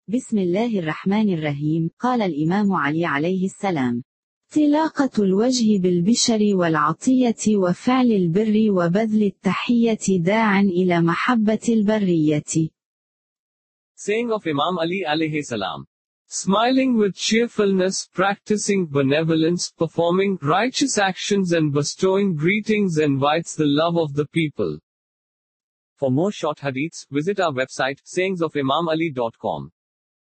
بسم الله الرحمن الرحيم. قال الإمام علي عليه السلام: طلاقة الوجه بالبشر والعطية وفعل البر وبذل التحية داعٍ إلى محبة البرية. Saying of Imam Ali alayhi salam. Smiling with cheerfulness, practicing benevolence, performing righteous actions and bestowing greetings invites the love of the people. For more short hadiths, visit our website, sayingsofimamali.com.